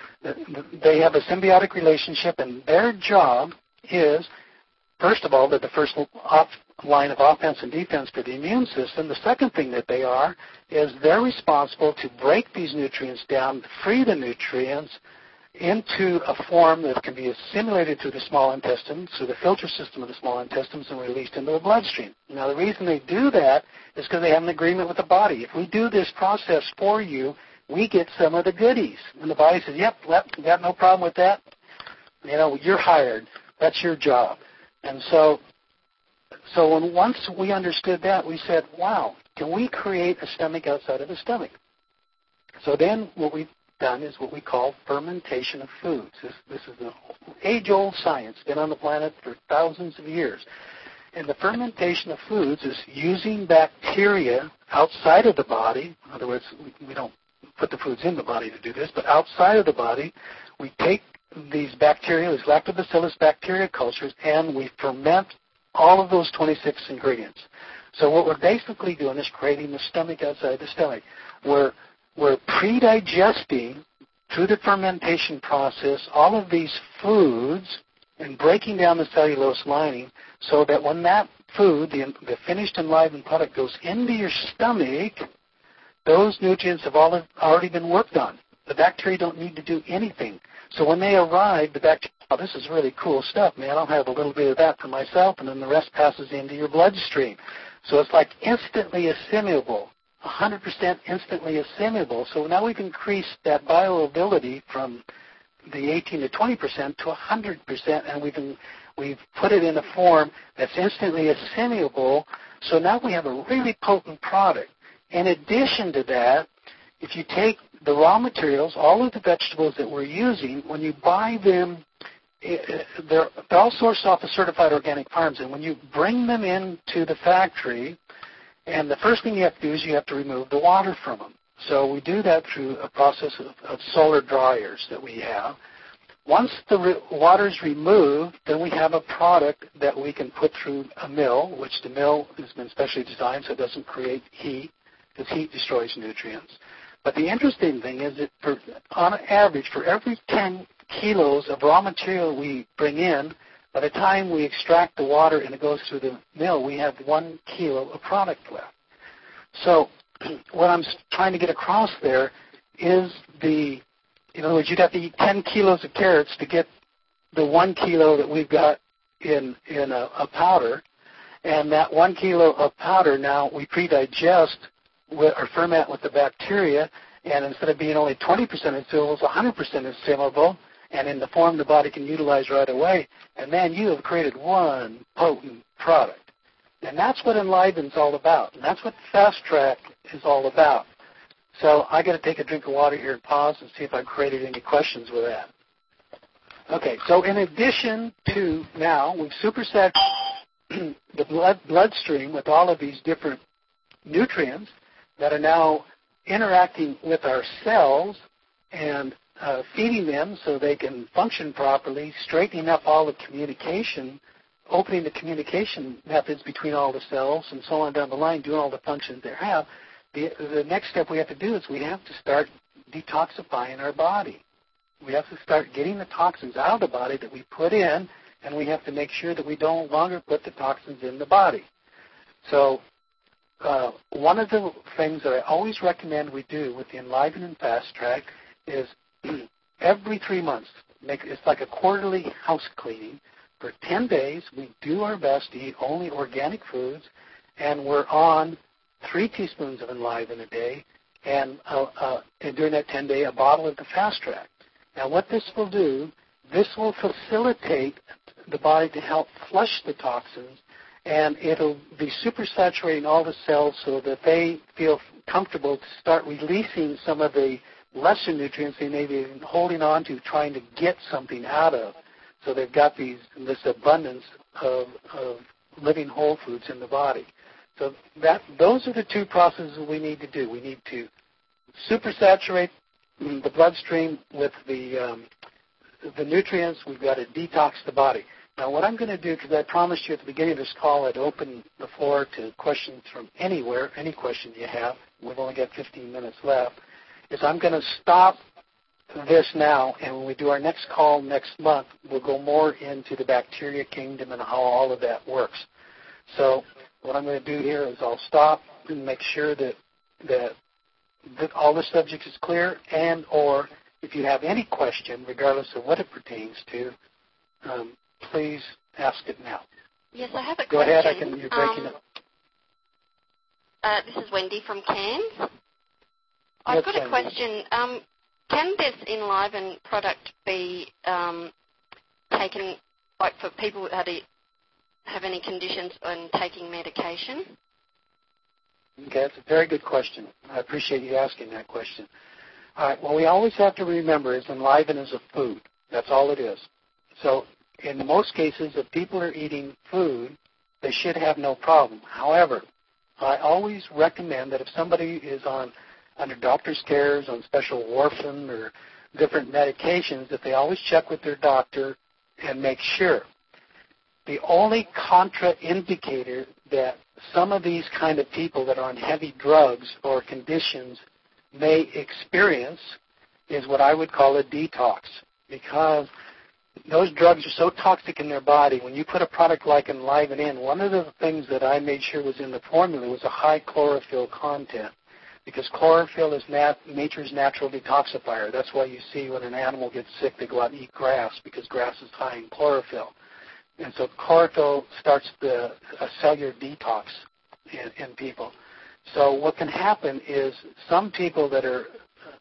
They have a symbiotic relationship, and their job is, first of all, that the first off line of offense and defense for the immune system. The second thing that they are is they're responsible to break these nutrients down, free the nutrients into a form that can be assimilated through the small intestine, through the filter system of the small intestines, and released into the bloodstream. Now, the reason they do that is because they have an agreement with the body. If we do this process for you, we get some of the goodies. And the body says, yep, we got no problem with that. You know, you're hired. That's your job. And so so when once we understood that, we said, wow, can we create a stomach outside of the stomach? So then what we've done is what we call fermentation of foods. This, this is an age-old science, been on the planet for thousands of years. And the fermentation of foods is using bacteria outside of the body. In other words, we don't put the foods in the body to do this, but outside of the body, we take these bacteria, these lactobacillus bacteria cultures, and we ferment all of those twenty-six ingredients. So what we're basically doing is creating the stomach outside the stomach. We're, we're pre-digesting, through the fermentation process, all of these foods and breaking down the cellulose lining so that when that food, the, the finished enlivened product, goes into your stomach, those nutrients have all, already been worked on. The bacteria don't need to do anything. So when they arrive, the bacteria, oh, this is really cool stuff, man. I'll have a little bit of that for myself, and then the rest passes into your bloodstream. So it's like instantly assimilable, one hundred percent instantly assimilable. So now we've increased that bioavailability from the eighteen to twenty percent to one hundred percent, and we've, been, we've put it in a form that's instantly assimilable. So now we have a really potent product. In addition to that, if you take the raw materials, all of the vegetables that we're using, when you buy them, they're, they're all sourced off of certified organic farms. And when you bring them into the factory, and the first thing you have to do is you have to remove the water from them. So we do that through a process of, of solar dryers that we have. Once the re- water is removed, then we have a product that we can put through a mill, which the mill has been specially designed so it doesn't create heat, because heat destroys nutrients. But the interesting thing is that for, on average, for every ten kilos of raw material we bring in, by the time we extract the water and it goes through the mill, we have one kilo of product left. So what I'm trying to get across there is the, in other words, you'd have to eat ten kilos of carrots to get the one kilo that we've got in, in a, a powder. And that one kilo of powder now we pre-digest with, or ferment with the bacteria, and instead of being only twenty percent assimilable, it's one hundred percent assimilable, and in the form the body can utilize right away. And man, you have created one potent product. And that's what Enliven's all about. And that's what Fast Track is all about. So I got to take a drink of water here and pause and see if I've created any questions with that. Okay, so in addition to now, we've supersaturated the blood bloodstream with all of these different nutrients that are now interacting with our cells and uh, feeding them so they can function properly, straightening up all the communication, opening the communication methods between all the cells and so on down the line, doing all the functions they have. The, the next step we have to do is we have to start detoxifying our body. We have to start getting the toxins out of the body that we put in, and we have to make sure that we don't longer put the toxins in the body. So uh, one of the things that I always recommend we do with the Enliven and Fast Track is every three months, make it's like a quarterly house cleaning. For ten days, we do our best to eat only organic foods, and we're on three teaspoons of Enliven a day, and, uh, uh, and during that ten day, a bottle of the Fast Track. Now, what this will do, this will facilitate the body to help flush the toxins, and it'll be supersaturating all the cells so that they feel comfortable to start releasing some of the lesser nutrients they may be holding on to, trying to get something out of. So they've got these this abundance of, of living whole foods in the body. So that those are the two processes we need to do. We need to supersaturate the bloodstream with the um, the nutrients. We've got to detox the body. Now, what I'm going to do, because I promised you at the beginning of this call I'd open the floor to questions from anywhere, any question you have. We've only got fifteen minutes left. Is I'm going to stop this now, and when we do our next call next month, we'll go more into the bacteria kingdom and how all of that works. So what I'm going to do here is I'll stop and make sure that that, that all the subject is clear, and or if you have any question, regardless of what it pertains to, um, please ask it now. Yes, I have a go question. Go ahead. I can, you're breaking um, up. Uh, this is Wendy from Cairns. Yes, I've got a Wendy. question. Um, can this Enliven product be um, taken, like for people that have any conditions on taking medication? Okay, that's a very good question. I appreciate you asking that question. All right, what we always have to remember is Enliven is a food. That's all it is. So in most cases, if people are eating food, they should have no problem. However, I always recommend that if somebody is on under doctor's cares, on special warfarin or different medications, that they always check with their doctor and make sure. The only contraindicator that some of these kind of people that are on heavy drugs or conditions may experience is what I would call a detox, because those drugs are so toxic in their body. When you put a product like Enliven in, one of the things that I made sure was in the formula was a high chlorophyll content, because chlorophyll is nat- nature's natural detoxifier. That's why you see when an animal gets sick, they go out and eat grass, because grass is high in chlorophyll. And so chlorophyll starts the a cellular detox in, in people. So what can happen is some people that are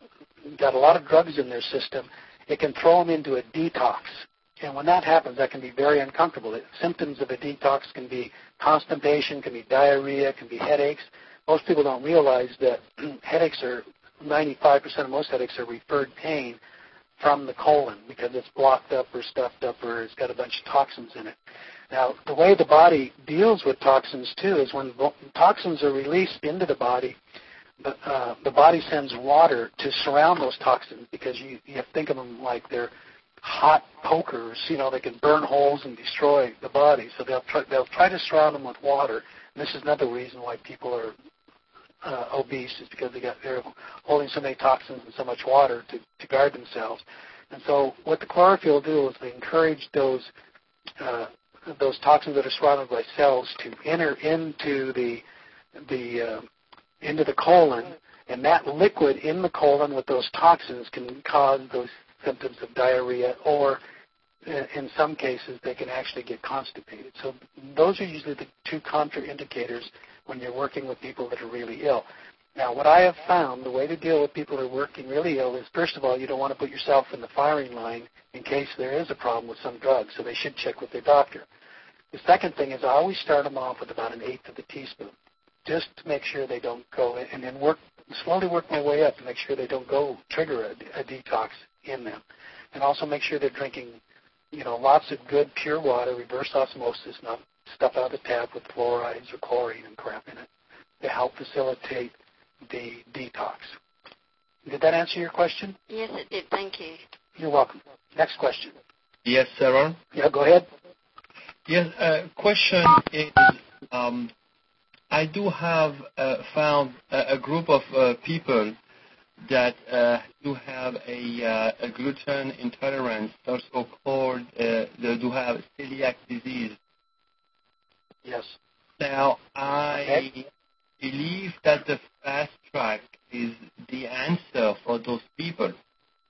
got a lot of drugs in their system, it can throw them into a detox. And when that happens, that can be very uncomfortable. The symptoms of a detox can be constipation, can be diarrhea, can be headaches. Most people don't realize that headaches are, ninety-five percent of most headaches are referred pain from the colon because it's blocked up or stuffed up or it's got a bunch of toxins in it. Now, the way the body deals with toxins, too, is when toxins are released into the body, the, uh, the body sends water to surround those toxins, because you, you have to think of them like they're hot pokers. You know, they can burn holes and destroy the body. So they'll try, they'll try to surround them with water. And this is another reason why people are uh, obese, is because they got, they're holding so many toxins and so much water to, to guard themselves. And so what the chlorophyll do is they encourage those uh, those toxins that are surrounded by cells to enter into the the uh, into the colon, and that liquid in the colon with those toxins can cause those symptoms of diarrhea, or in some cases they can actually get constipated. So those are usually the two contraindicators when you're working with people that are really ill. Now, what I have found, the way to deal with people who are working really ill is, first of all, you don't want to put yourself in the firing line in case there is a problem with some drug, so they should check with their doctor. The second thing is I always start them off with about an eighth of a teaspoon, just to make sure they don't go, and then work slowly work my way up to make sure they don't go trigger a, a detox in them. And also make sure they're drinking, you know, lots of good pure water, reverse osmosis, not stuff out of the tap with fluorides or chlorine and crap in it, to help facilitate the detox. Did that answer your question? Yes, it did. Thank you. You're welcome. Next question. Yes, Aaron? Yeah, go ahead. Yes, uh, question is, um, I do have uh, found a, a group of uh, people that uh, do have a, uh, a gluten intolerance, also called, uh, they do have celiac disease. Yes. Now, I Okay. believe that the fast track is the answer for those people.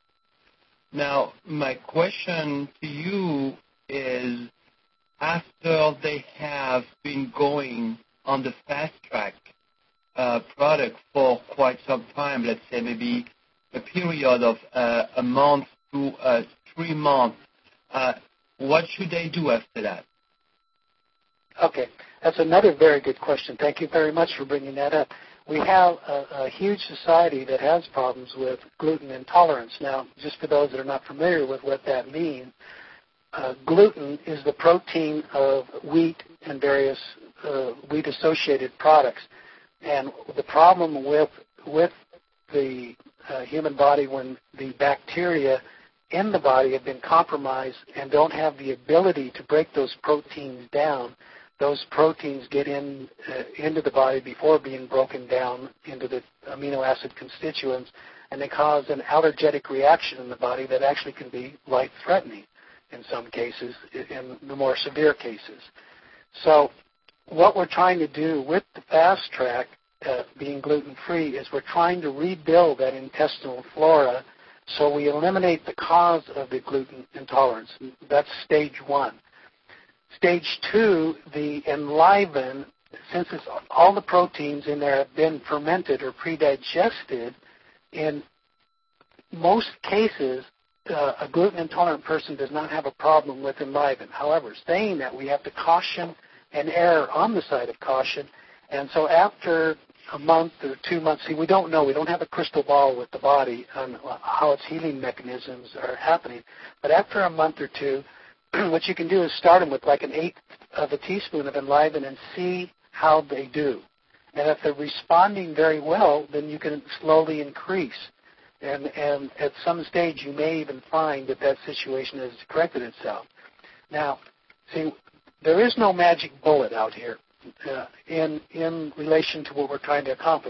Now, my question to you is, after they have been going on the fast track uh, product for quite some time, let's say maybe a period of uh, a month to uh, three months, uh, what should they do after that? Okay, that's another very good question. Thank you very much for bringing that up. We have a, a huge society that has problems with gluten intolerance. Now, just for those that are not familiar with what that means, uh, gluten is the protein of wheat and various uh, wheat-associated products. And the problem with with the uh, human body when the bacteria in the body have been compromised and don't have the ability to break those proteins down, those proteins get in uh, into the body before being broken down into the amino acid constituents, and they cause an allergenic reaction in the body that actually can be life-threatening in some cases, in the more severe cases. So what we're trying to do with the fast track, uh, being gluten-free, is we're trying to rebuild that intestinal flora so we eliminate the cause of the gluten intolerance. That's stage one. Stage two, the Enliven, since it's, all the proteins in there have been fermented or pre-digested, in most cases, uh, a gluten-intolerant person does not have a problem with Enliven. However, saying that, we have to caution and err on the side of caution. And so after a month or two months, see, we don't know. We don't have a crystal ball with the body on how its healing mechanisms are happening. But after a month or two, what you can do is start them with like an eighth of a teaspoon of Enliven and see how they do. And if they're responding very well, then you can slowly increase. And, and at some stage, you may even find that that situation has corrected itself. Now, see, there is no magic bullet out here uh, in, in relation to what we're trying to accomplish.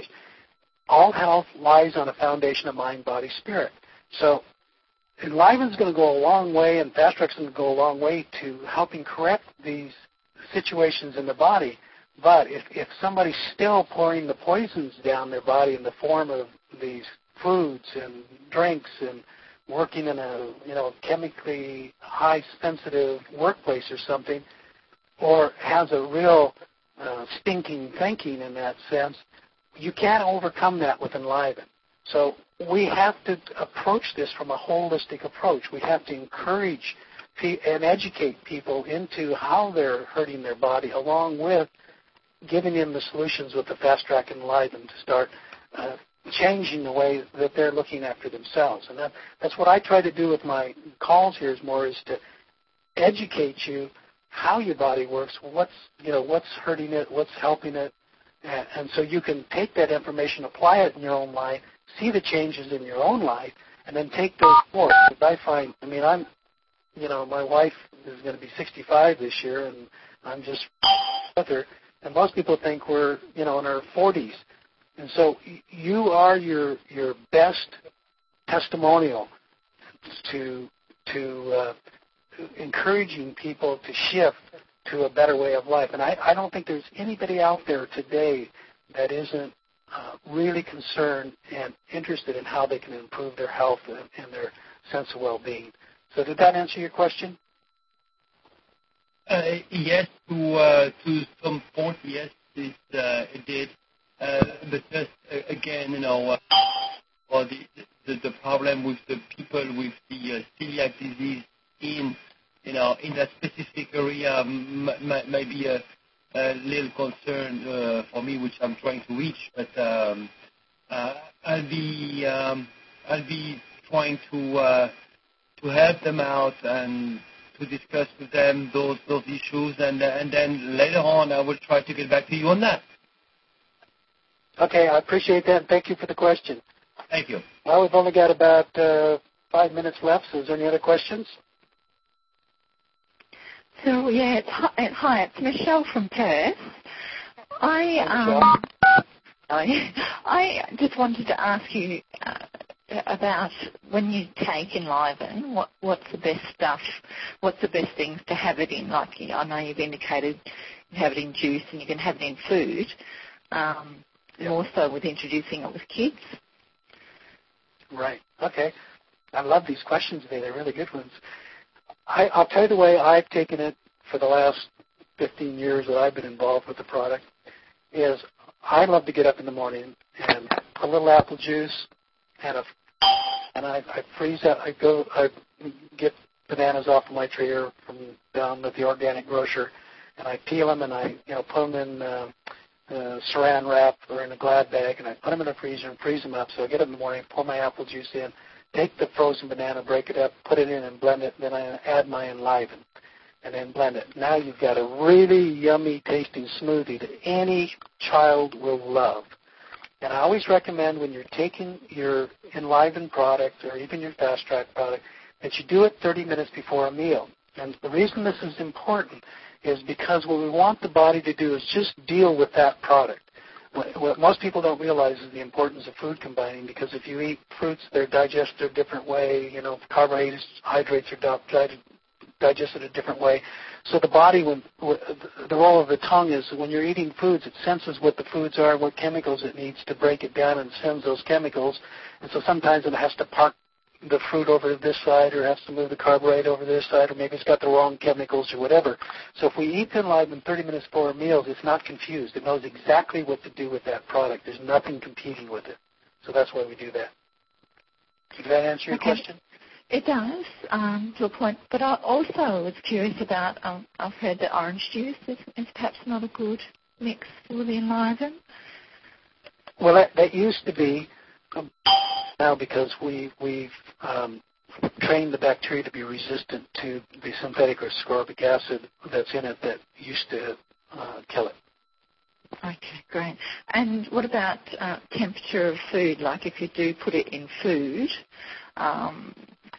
All health lies on a foundation of mind, body, spirit. So Enliven's going to go a long way, and Fast Track's going to go a long way to helping correct these situations in the body. But if, if somebody's still pouring the poisons down their body in the form of these foods and drinks and working in a you know chemically high sensitive workplace or something, or has a real uh, stinking thinking in that sense, you can't overcome that with Enliven. So we have to approach this from a holistic approach. We have to encourage pe- and educate people into how they're hurting their body, along with giving them the solutions with the Fast Track Enliven to start uh, changing the way that they're looking after themselves. And that, that's what I try to do with my calls here, is more is to educate you how your body works, what's you know what's hurting it, what's helping it, and, and so you can take that information, apply it in your own life, see the changes in your own life, and then take those forward. I find, I mean, I'm, you know, my wife is going to be sixty-five this year, and I'm just with her. And most people think we're, you know, in our forties. And so you are your your best testimonial to to uh, encouraging people to shift to a better way of life. And I, I don't think there's anybody out there today that isn't uh, really concerned and interested in how they can improve their health and, and their sense of well-being. So did that answer your question? Uh, yes, to uh, to some point, yes, it, uh, it did. Uh, but just uh, again, you know, uh, or the, the the problem with the people with the uh, celiac disease in you know in that specific area m- m- might be a, a little concern uh, for me, which I'm trying to reach. But um, uh, I'll be um, I'll be trying to uh, to help them out and to discuss with them those those issues, and uh, and then later on I will try to get back to you on that. Okay, I appreciate that, and thank you for the question. Thank you. Well, we've only got about uh, five minutes left, so is there any other questions? So, yeah, it's, hi, hi, it's Michelle from Perth. I, um, I, I just wanted to ask you uh, about when you take Enliven, what, what's the best stuff, what's the best things to have it in? Like, I know you've indicated you have it in juice and you can have it in food. Um, More so with introducing it with kids. Right. Okay. I love these questions today. They're really good ones. I, I'll tell you the way I've taken it for the last fifteen years that I've been involved with the product is I love to get up in the morning and put a little apple juice and a and I, I freeze that. I go I get bananas off of my tree or from down at the organic grocer, and I peel them and I you know put them in uh, uh, saran wrap or in a Glad bag, and I put them in the freezer and freeze them up. So I get up in the morning, pour my apple juice in, take the frozen banana, break it up, put it in and blend it, then I add my Enliven and then blend it. Now you've got a really yummy tasting smoothie that any child will love. And I always recommend when you're taking your Enliven product or even your Fast Track product that you do it thirty minutes before a meal. And the reason this is important is because what we want the body to do is just deal with that product. What most people don't realize is the importance of food combining, because if you eat fruits, they're digested a different way. You know, carbohydrates are digested a different way. So the body, when the role of the tongue is when you're eating foods, it senses what the foods are, what chemicals it needs to break it down, and sends those chemicals. And so sometimes it has to park the fruit over this side, or has to move the carbohydrate over this side, or maybe it's got the wrong chemicals or whatever. So if we eat Enliven thirty minutes before our meals, it's not confused. It knows exactly what to do with that product. There's nothing competing with it. So that's why we do that. Did that answer your okay. question? It does, um, to a point. But I also was curious about, um, I've heard that orange juice is, is perhaps not a good mix for the Enliven. Well, that, that used to be um, now because we, we've um, trained the bacteria to be resistant to the synthetic or ascorbic acid that's in it that used to uh, kill it. Okay, great. And what about uh, temperature of food? Like if you do put it in food, um,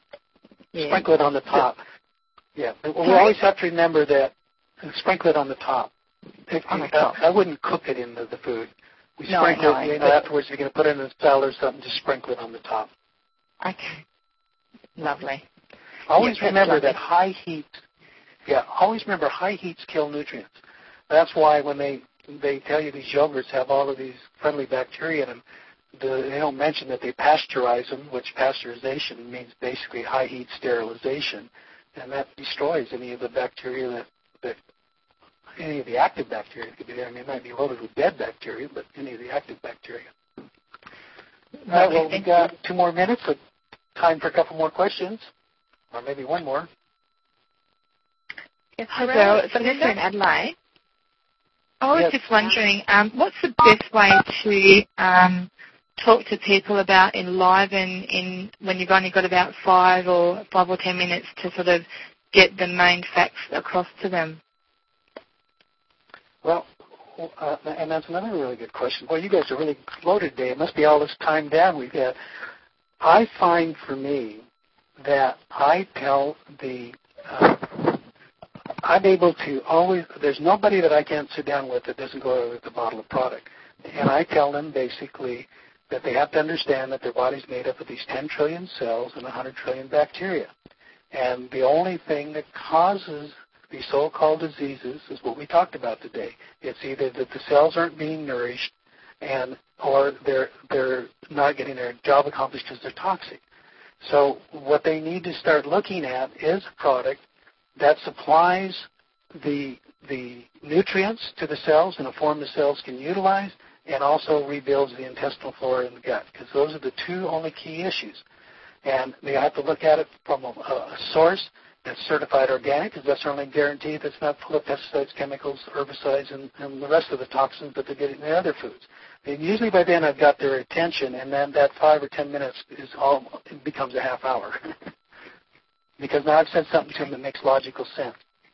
yeah. Sprinkle it on the top. Yeah, we always have to remember that. Sprinkle it on the top. If, on the I, top. I wouldn't cook it in the, the food. We no, sprinkle no, it, you know, afterwards if you're going to put it in a salad or something, just sprinkle it on the top. Okay, lovely. Always yeah, remember lovely. that high heat, yeah, always remember high heats kill nutrients. That's why when they, they tell you these yogurts have all of these friendly bacteria in them, The, they don't mention that they pasteurize them, which pasteurization means basically high heat sterilization, and that destroys any of the bacteria that, that any of the active bacteria that could be there. I mean, it might be loaded with dead bacteria, but any of the active bacteria. All right, well, we've got two more minutes, so time for a couple more questions, or maybe one more. Yes, hello, it's Vanessa in Adelaide. I was yes. just wondering, um, what's the best way to um, talk to people about Enliven in when you've only got about five or five or ten minutes to sort of get the main facts across to them? Well, uh, and that's another really good question. Boy, you guys are really loaded today. It must be all this time down we've had. I find for me that I tell the, uh, I'm able to always, there's nobody that I can't sit down with that doesn't go with a bottle of product. And I tell them basically that they have to understand that their body's made up of these ten trillion cells and one hundred trillion bacteria. And the only thing that causes these so-called diseases is what we talked about today. It's either that the cells aren't being nourished and or they're they're not getting their job accomplished because they're toxic. So what they need to start looking at is a product that supplies the the nutrients to the cells in a form the cells can utilize, and also rebuilds the intestinal flora in the gut, because those are the two only key issues. And they have to look at it from a, a source that's certified organic, because that's certainly guaranteed that's not full of pesticides, chemicals, herbicides, and, and the rest of the toxins that they're getting in their other foods. And usually by then I've got their attention, and then that five or ten minutes is all it becomes a half hour. Because now I've said something to them that makes logical sense.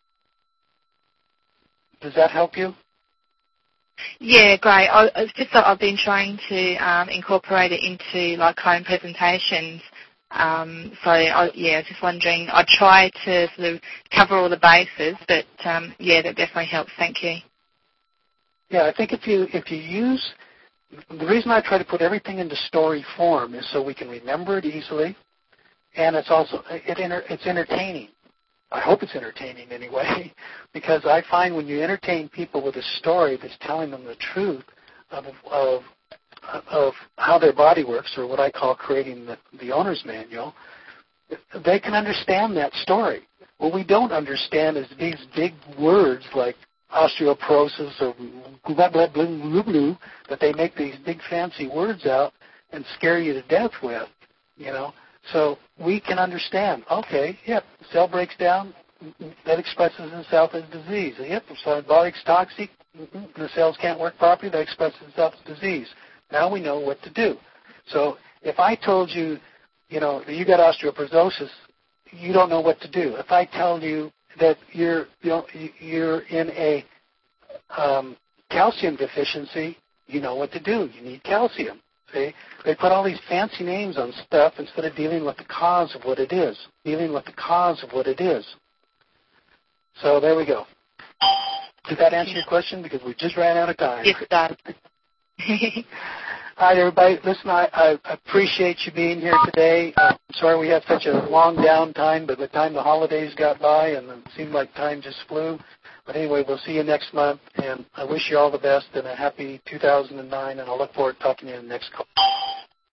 Does that help you? Yeah, great. I, it's just that I've been trying to um, incorporate it into like home presentations. Um, so I, yeah, just wondering. I try to sort of cover all the bases, but um, yeah, that definitely helps. Thank you. Yeah, I think if you if you use the reason I try to put everything into story form is so we can remember it easily, and it's also it it's entertaining. I hope it's entertaining anyway, because I find when you entertain people with a story that's telling them the truth of of, of how their body works, or what I call creating the, the owner's manual, they can understand that story. What we don't understand is these big words like osteoporosis or blah, blah, blah, blah, blah, that they make these big fancy words out and scare you to death with, you know. So we can understand, okay, yep, the cell breaks down, that expresses itself as disease. Yep, so the body's toxic, the cells can't work properly, that expresses itself as disease. Now we know what to do. So if I told you, you know, that you got osteoporosis, you don't know what to do. If I tell you that you're, you know, you're in a um, calcium deficiency, you know what to do. You need calcium. See? They put all these fancy names on stuff instead of dealing with the cause of what it is, dealing with the cause of what it is. So there we go. Did that answer your question? Because we just ran out of time. Yes, it does. All right, everybody. Listen, I, I appreciate you being here today. I'm sorry we had such a long downtime, but by the time the holidays got by and it seemed like time just flew. But anyway, we'll see you next month, and I wish you all the best and a happy two thousand nine, and I look forward to talking to you in the next call.